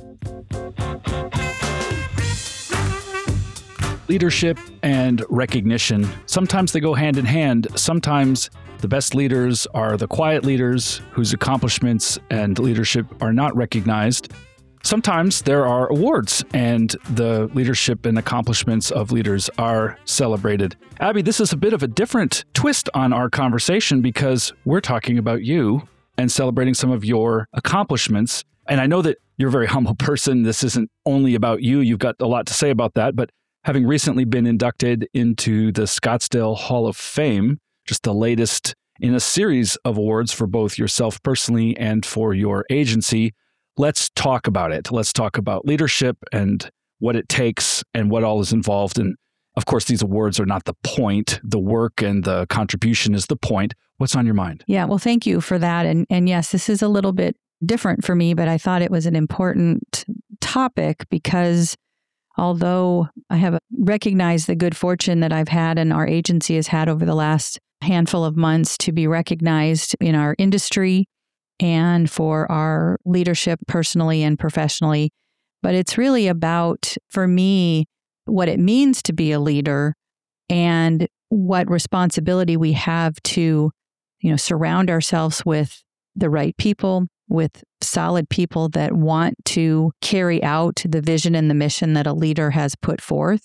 Leadership and recognition, sometimes they go hand in hand. Sometimes the best leaders are the quiet leaders whose accomplishments and leadership are not recognized. Sometimes there are awards and the leadership and accomplishments of leaders are celebrated. Abby, this is a bit of a different twist on our conversation because we're talking about you and celebrating some of your accomplishments. And I know that you're a very humble person. This isn't only about you. You've got a lot to say about that. But having recently been inducted into the Scottsdale Hall of Fame, just the latest in a series of awards for both yourself personally and for your agency, let's talk about it. Let's talk about leadership and what it takes and what all is involved. And of course, these awards are not the point. The work and the contribution is the point. What's on your mind? Yeah, well, thank you for that. And yes, this is a little bit different for me, but I thought it was an important topic because although I have recognized the good fortune that I've had and our agency has had over the last handful of months to be recognized in our industry and for our leadership personally and professionally, but it's really about, for me, what it means to be a leader and what responsibility we have to, surround ourselves with the right people, with solid people that want to carry out the vision and the mission that a leader has put forth,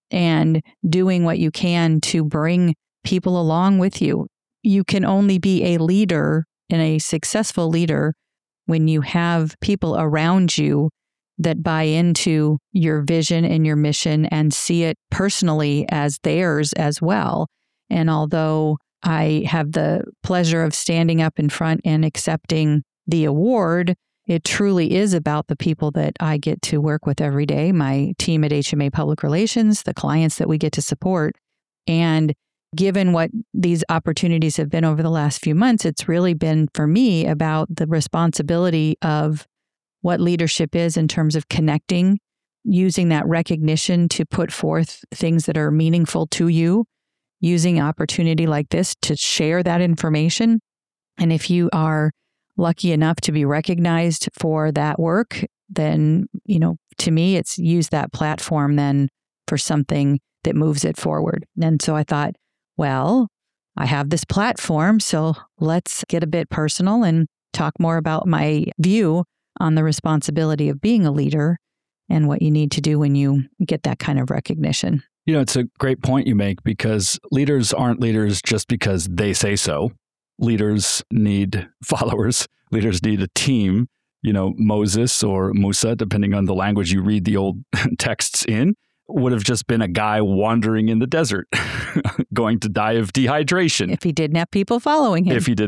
and doing what you can to bring people along with you. You can only be a leader and a successful leader when you have people around you that buy into your vision and your mission and see it personally as theirs as well. And although I have the pleasure of standing up in front and accepting the award, it truly is about the people that I get to work with every day, my team at HMA Public Relations, the clients that we get to support. And given what these opportunities have been over the last few months, it's really been, for me, about the responsibility of what leadership is in terms of connecting, using that recognition to put forth things that are meaningful to you, using an opportunity like this to share that information. And if you are lucky enough to be recognized for that work, then, to me, it's use that platform then for something that moves it forward. And so I thought, well, I have this platform, so let's get a bit personal and talk more about my view on the responsibility of being a leader and what you need to do when you get that kind of recognition. It's a great point you make because leaders aren't leaders just because they say so. Leaders need followers. Leaders need a team. Moses or Musa, depending on the language you read the old texts in, would have just been a guy wandering in the desert, going to die of dehydration. If he didn't have people following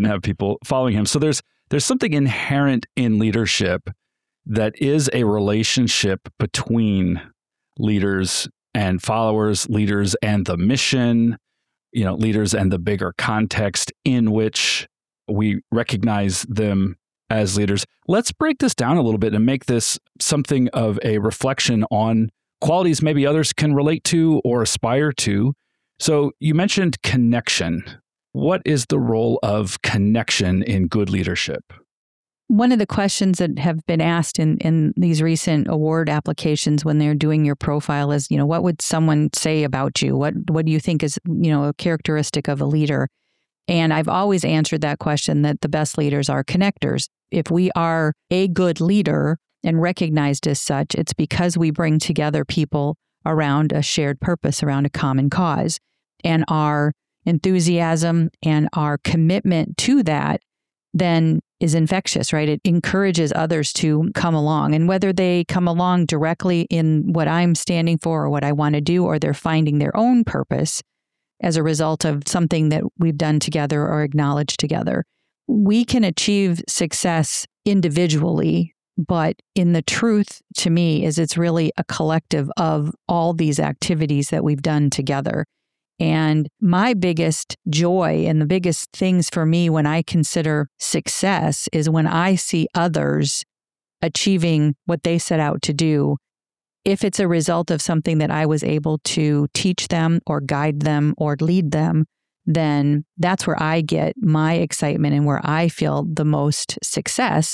him. So there's something inherent in leadership that is a relationship between leaders and followers, leaders and the mission, leaders and the bigger context in which we recognize them as leaders. Let's break this down a little bit and make this something of a reflection on qualities maybe others can relate to or aspire to. So you mentioned connection. What is the role of connection in good leadership? One of the questions that have been asked in these recent award applications when they're doing your profile is, what would someone say about you? What do you think is, a characteristic of a leader? And I've always answered that question that the best leaders are connectors. If we are a good leader and recognized as such, it's because we bring together people around a shared purpose, around a common cause. And our enthusiasm and our commitment to that then is infectious, right? It encourages others to come along. And whether they come along directly in what I'm standing for or what I want to do, or they're finding their own purpose as a result of something that we've done together or acknowledged together, we can achieve success individually. But in the truth, to me, is it's really a collective of all these activities that we've done together. And my biggest joy and the biggest things for me when I consider success is when I see others achieving what they set out to do. If it's a result of something that I was able to teach them or guide them or lead them, then that's where I get my excitement and where I feel the most success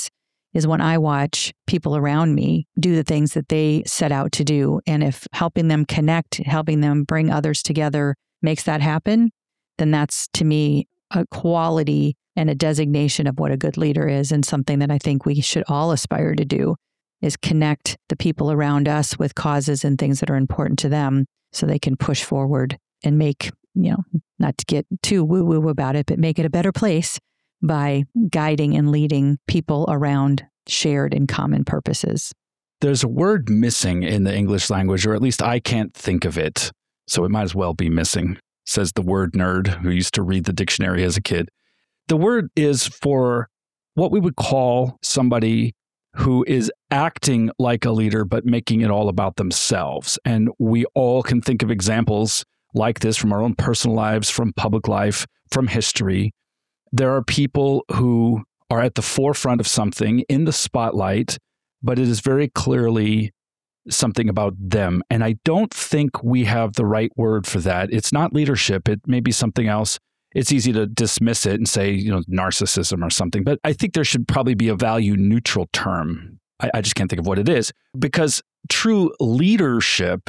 is when I watch people around me do the things that they set out to do. And if helping them connect, helping them bring others together makes that happen, then that's, to me, a quality and a designation of what a good leader is, and something that I think we should all aspire to do, is connect the people around us with causes and things that are important to them so they can push forward and make, not to get too woo-woo about it, but make it a better place by guiding and leading people around shared and common purposes. There's a word missing in the English language, or at least I can't think of it, so it might as well be missing, says the word nerd who used to read the dictionary as a kid. The word is for what we would call somebody who is acting like a leader but making it all about themselves. And we all can think of examples like this from our own personal lives, from public life, from history. There are people who are at the forefront of something, in the spotlight, but it is very clearly something about them. And I don't think we have the right word for that. It's not leadership. It may be something else. It's easy to dismiss it and say, narcissism or something. But I think there should probably be a value neutral term. I just can't think of what it is, because true leadership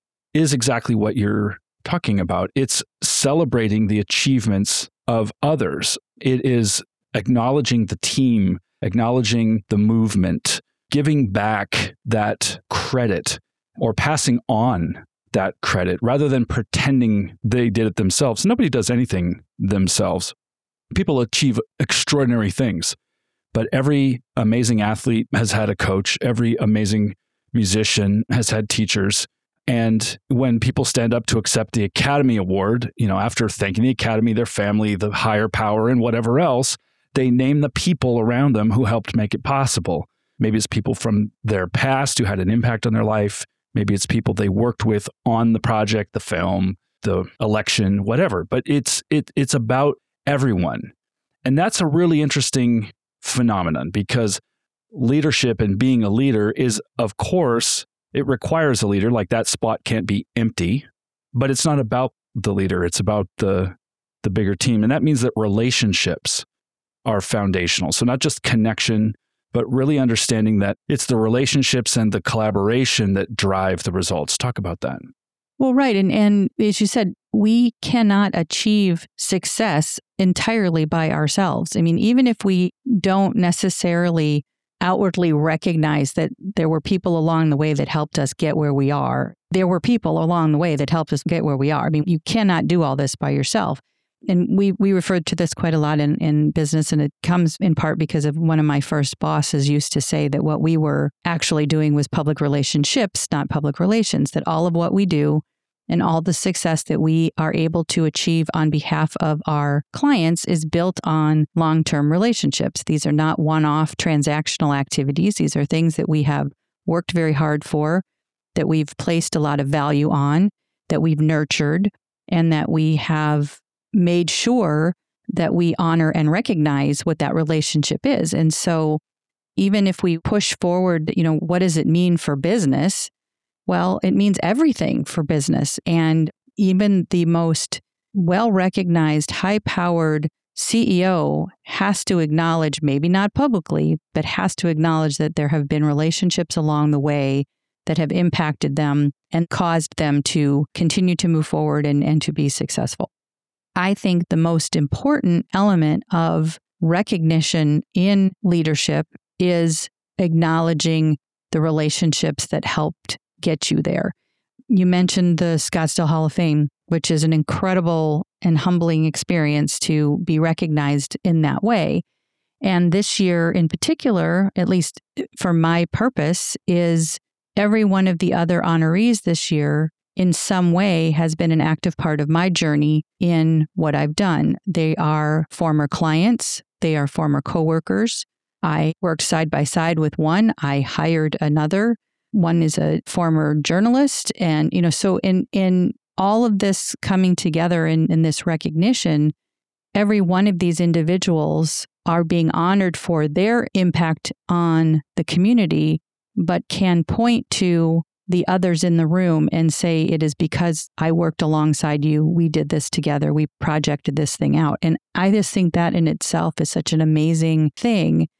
is exactly what you're talking about. It's celebrating the achievements of others. It is acknowledging the team, acknowledging the movement, giving back that credit or passing on that credit rather than pretending they did it themselves. Nobody does anything themselves. People achieve extraordinary things, but every amazing athlete has had a coach. Every amazing musician has had teachers. And when people stand up to accept the Academy Award, after thanking the Academy, their family, the higher power, and whatever else, they name the people around them who helped make it possible. Maybe it's people from their past who had an impact on their life. Maybe it's people they worked with on the project, the film, the election, whatever. But it's about everyone. And that's a really interesting phenomenon, because leadership and being a leader is, of course, it requires a leader. Like, that spot can't be empty, but it's not about the leader. It's about the bigger team. And that means that relationships are foundational. So not just connection, but really understanding that it's the relationships and the collaboration that drive the results. Talk about that. Well, right. And as you said, we cannot achieve success entirely by ourselves. I mean, even if we don't necessarily outwardly recognize that there were people along the way that helped us get where we are, there were people along the way that helped us get where we are. I mean, you cannot do all this by yourself. And we referred to this quite a lot in business, and it comes in part because of one of my first bosses used to say that what we were actually doing was public relationships, not public relations, that all of what we do and all the success that we are able to achieve on behalf of our clients is built on long-term relationships. These are not one-off transactional activities. These are things that we have worked very hard for, that we've placed a lot of value on, that we've nurtured, and that we have made sure that we honor and recognize what that relationship is. And so even if we push forward, what does it mean for business? Well, it means everything for business. And even the most well-recognized, high-powered CEO has to acknowledge, maybe not publicly, but has to acknowledge that there have been relationships along the way that have impacted them and caused them to continue to move forward and to be successful. I think the most important element of recognition in leadership is acknowledging the relationships that helped get you there. You mentioned the Scottsdale Hall of Fame, which is an incredible and humbling experience to be recognized in that way. And this year in particular, at least for my purpose, is every one of the other honorees this year in some way has been an active part of my journey in what I've done. They are former clients. They are former coworkers. I worked side by side with one. I hired another. One is a former journalist. And, so in all of this coming together in this recognition, every one of these individuals are being honored for their impact on the community, but can point to the others in the room and say, it is because I worked alongside you. We did this together. We projected this thing out. And I just think that in itself is such an amazing thing.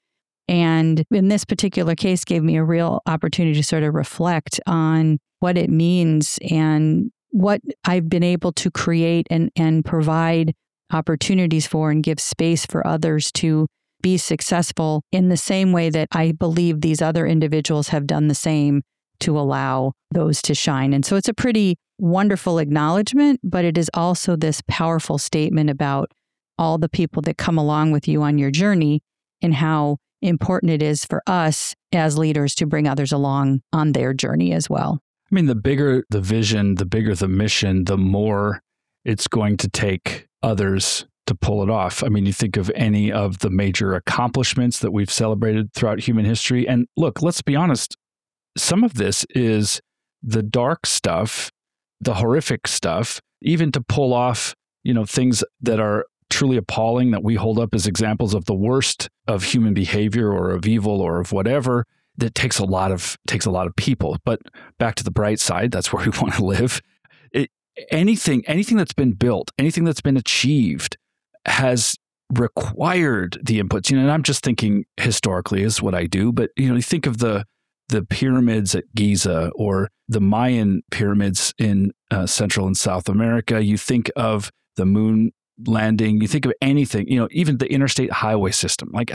And in this particular case, gave me a real opportunity to sort of reflect on what it means and what I've been able to create and provide opportunities for and give space for others to be successful in the same way that I believe these other individuals have done the same to allow those to shine. And so it's a pretty wonderful acknowledgement, but it is also this powerful statement about all the people that come along with you on your journey and how important it is for us as leaders to bring others along on their journey as well. I mean, the bigger the vision, the bigger the mission, the more it's going to take others to pull it off. I mean, you think of any of the major accomplishments that we've celebrated throughout human history. And look, let's be honest, some of this is the dark stuff, the horrific stuff, even to pull off, things that are truly appalling that we hold up as examples of the worst of human behavior or of evil or of whatever. That takes a lot of people. But back to the bright side, that's where we want to live. Anything that's been built, anything that's been achieved has required the inputs. And I'm just thinking historically is what I do. But you think of the pyramids at Giza or the Mayan pyramids in Central and South America. You think of the moon landing. You think of anything. Even the interstate highway system. Like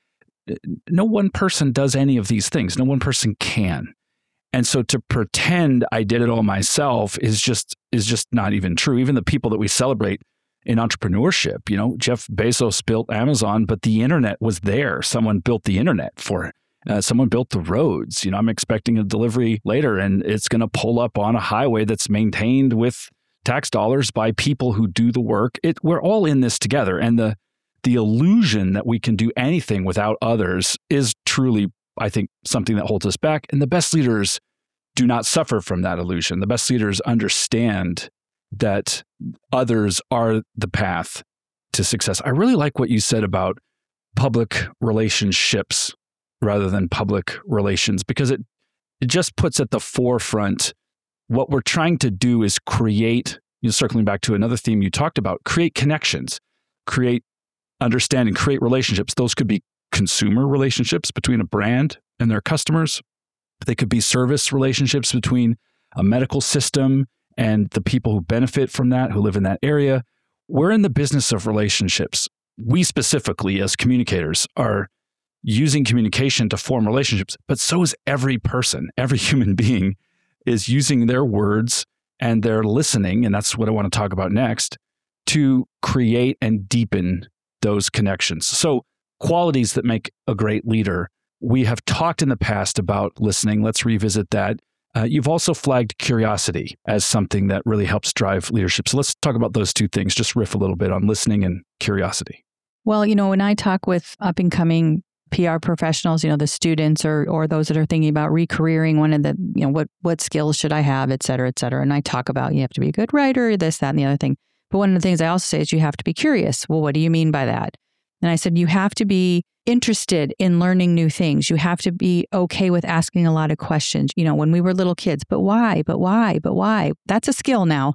no one person does any of these things. No one person can. And so to pretend I did it all myself is just not even true. Even the people that we celebrate in entrepreneurship, Jeff Bezos built Amazon, but the internet was there. Someone built the internet for it. Someone built the roads. I'm expecting a delivery later and it's going to pull up on a highway that's maintained with tax dollars by people who do the work. We're all in this together. And the illusion that we can do anything without others is truly, I think, something that holds us back. And the best leaders do not suffer from that illusion. The best leaders understand that others are the path to success. I really like what you said about public relationships rather than public relations, because it just puts at the forefront what we're trying to do is create, circling back to another theme you talked about, create connections, create understanding, create relationships. Those could be consumer relationships between a brand and their customers. They could be service relationships between a medical system and the people who benefit from that, who live in that area. We're in the business of relationships. We specifically, as communicators, are using communication to form relationships, but so is every person. Every human being is using their words and their listening, and that's what I want to talk about next, to create and deepen those connections. So qualities that make a great leader. We have talked in the past about listening. Let's revisit that. You've also flagged curiosity as something that really helps drive leadership. So let's talk about those two things. Just riff a little bit on listening and curiosity. Well, when I talk with up-and-coming PR professionals, the students or those that are thinking about re-careering, one of the, what skills should I have, et cetera, et cetera. And I talk about you have to be a good writer, this, that, and the other thing. But one of the things I also say is you have to be curious. Well, what do you mean by that? And I said, you have to be interested in learning new things. You have to be okay with asking a lot of questions. When we were little kids, but why, but why, but why? That's a skill now.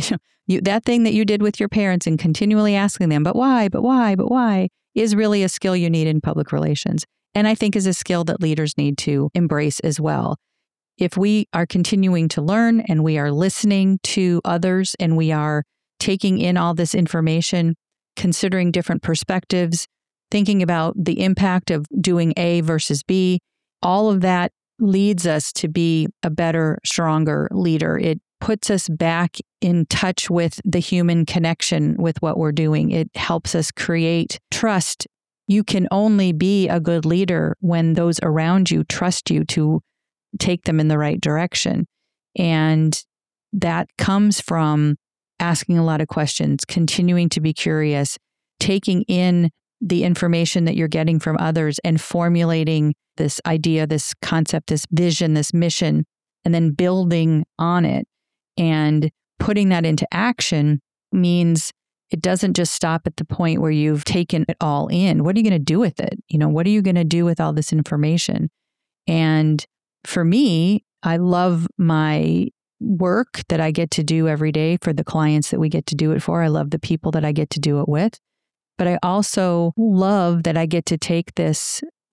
That thing that you did with your parents and continually asking them, but why, but why, but why, is really a skill you need in public relations. And I think is a skill that leaders need to embrace as well. If we are continuing to learn and we are listening to others and we are taking in all this information, considering different perspectives, thinking about the impact of doing A versus B, all of that leads us to be a better, stronger leader. It puts us back in touch with the human connection with what we're doing. It helps us create trust. You can only be a good leader when those around you trust you to take them in the right direction. And that comes from asking a lot of questions, continuing to be curious, taking in the information that you're getting from others and formulating this idea, this concept, this vision, this mission, and then building on it. And putting that into action means it doesn't just stop at the point where you've taken it all in. What are you going to do with it? What are you going to do with all this information? And for me, I love my work that I get to do every day for the clients that we get to do it for. I love the people that I get to do it with. But I also love that I get to take this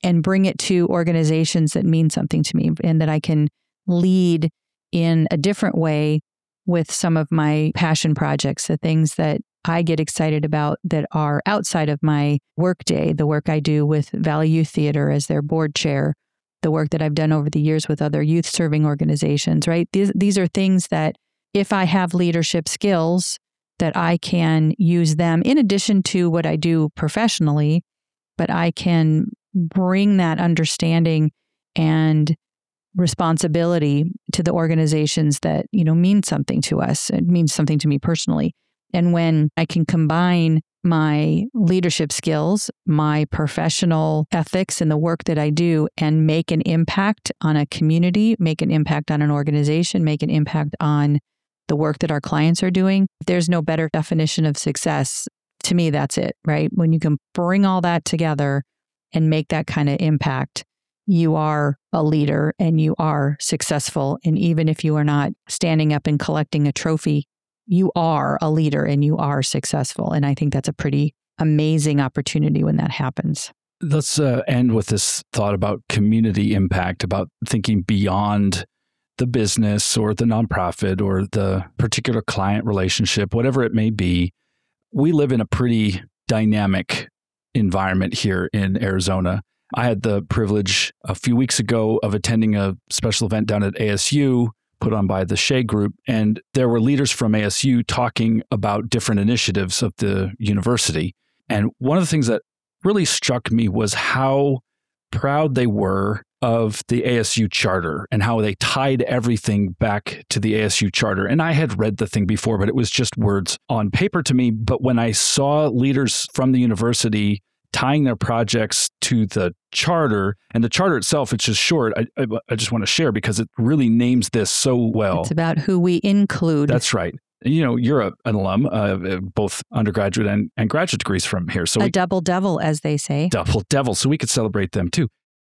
and bring it to organizations that mean something to me and that I can lead in a different way with some of my passion projects, the things that I get excited about that are outside of my workday, the work I do with Valley Youth Theater as their board chair, the work that I've done over the years with other youth serving organizations, right? These are things that if I have leadership skills, that I can use them in addition to what I do professionally, but I can bring that understanding and responsibility to the organizations that, mean something to us. It means something to me personally. And when I can combine my leadership skills, my professional ethics and the work that I do and make an impact on a community, make an impact on an organization, make an impact on the work that our clients are doing, there's no better definition of success. To me, that's it, right? When you can bring all that together and make that kind of impact, you are a leader and you are successful. And even if you are not standing up and collecting a trophy, you are a leader and you are successful. And I think that's a pretty amazing opportunity when that happens. Let's end with this thought about community impact, about thinking beyond the business or the nonprofit or the particular client relationship, whatever it may be. We live in a pretty dynamic environment here in Arizona. I had the privilege a few weeks ago of attending a special event down at ASU put on by the Shea Group, and there were leaders from ASU talking about different initiatives of the university. And one of the things that really struck me was how proud they were of the ASU charter and how they tied everything back to the ASU charter. And I had read the thing before, but it was just words on paper to me. But when I saw leaders from the university tying their projects to the charter, and the charter itself, it's just short, I just want to share because it really names this so well. It's about who we include. That's right. You're an alum, both undergraduate and graduate degrees from here. So double devil, as they say. Double devil. So we could celebrate them too.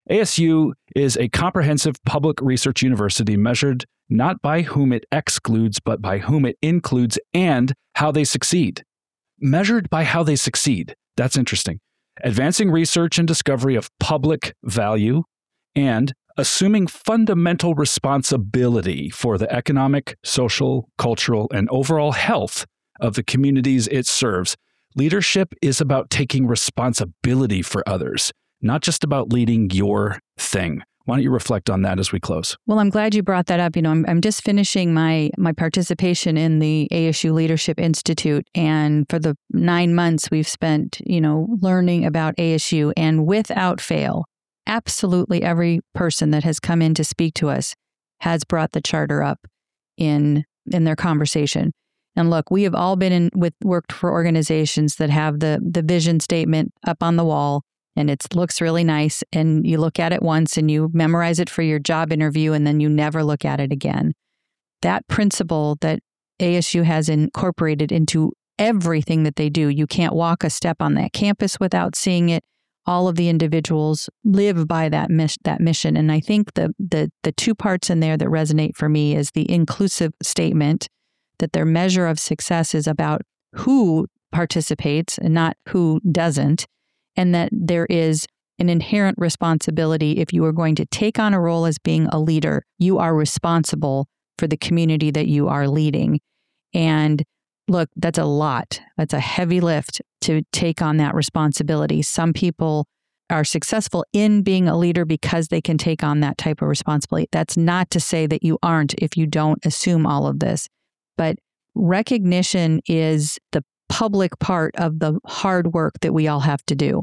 ASU is a comprehensive public research university measured not by whom it excludes, but by whom it includes and how they succeed. Measured by how they succeed. That's interesting. Advancing research and discovery of public value and assuming fundamental responsibility for the economic, social, cultural, and overall health of the communities it serves. Leadership is about taking responsibility for others, not just about leading your thing. Why don't you reflect on that as we close? Well, I'm glad you brought that up. I'm just finishing my participation in the ASU Leadership Institute. And for the 9 months we've spent, learning about ASU, and without fail, absolutely every person that has come in to speak to us has brought the charter up in their conversation. And look, we have all been worked for organizations that have the vision statement up on the wall, and it looks really nice, and you look at it once and you memorize it for your job interview, and then you never look at it again. That principle that ASU has incorporated into everything that they do, you can't walk a step on that campus without seeing it. All of the individuals live by that mission. And I think the two parts in there that resonate for me is the inclusive statement, that their measure of success is about who participates and not who doesn't, and that there is an inherent responsibility. If you are going to take on a role as being a leader, you are responsible for the community that you are leading. And look, that's a lot. That's a heavy lift to take on that responsibility. Some people are successful in being a leader because they can take on that type of responsibility. That's not to say that you aren't if you don't assume all of this. But recognition is the public part of the hard work that we all have to do.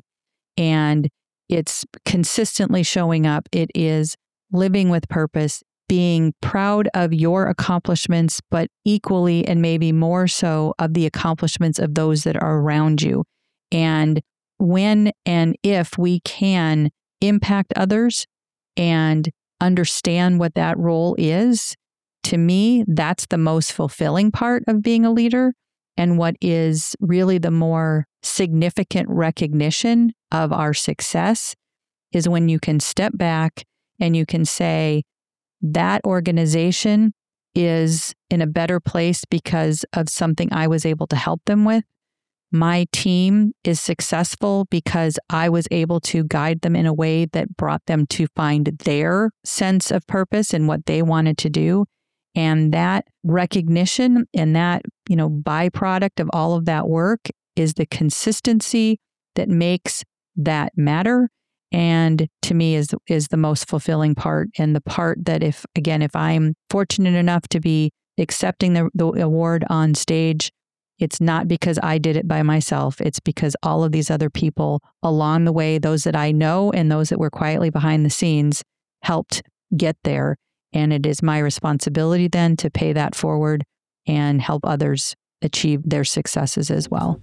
And it's consistently showing up. It is living with purpose, being proud of your accomplishments, but equally and maybe more so of the accomplishments of those that are around you. And when and if we can impact others and understand what that role is, to me, that's the most fulfilling part of being a leader. And what is really the more significant recognition of our success is when you can step back and you can say, that organization is in a better place because of something I was able to help them with. my team is successful because I was able to guide them in a way that brought them to find their sense of purpose and what they wanted to do. And that recognition and that, byproduct of all of that work is the consistency that makes that matter. And to me is the most fulfilling part, and the part that if I'm fortunate enough to be accepting the award on stage, it's not because I did it by myself. It's because all of these other people along the way, those that I know and those that were quietly behind the scenes, helped get there. And it is my responsibility then to pay that forward and help others achieve their successes as well.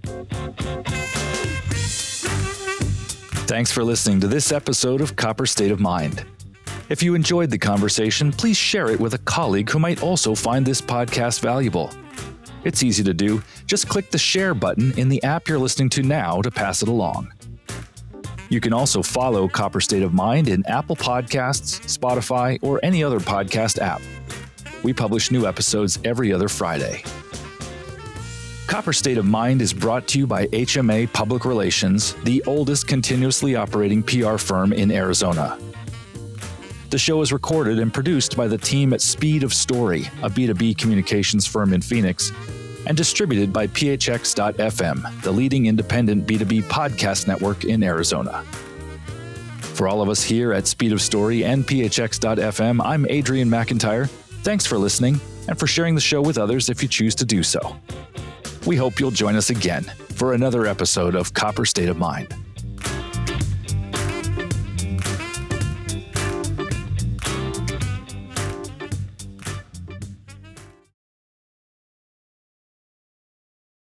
Thanks for listening to this episode of Copper State of Mind. If you enjoyed the conversation, please share it with a colleague who might also find this podcast valuable. It's easy to do. Just click the share button in the app you're listening to now to pass it along. You can also follow Copper State of Mind in Apple Podcasts, Spotify, or any other podcast app. We publish new episodes every other Friday. Copper State of Mind is brought to you by HMA Public Relations, the oldest continuously operating PR firm in Arizona. The show is recorded and produced by the team at Speed of Story, a B2B communications firm in Phoenix, and distributed by PHX.FM, the leading independent B2B podcast network in Arizona. For all of us here at Speed of Story and PHX.FM, I'm Adrian McIntyre. Thanks for listening and for sharing the show with others if you choose to do so. We hope you'll join us again for another episode of Copper State of Mind.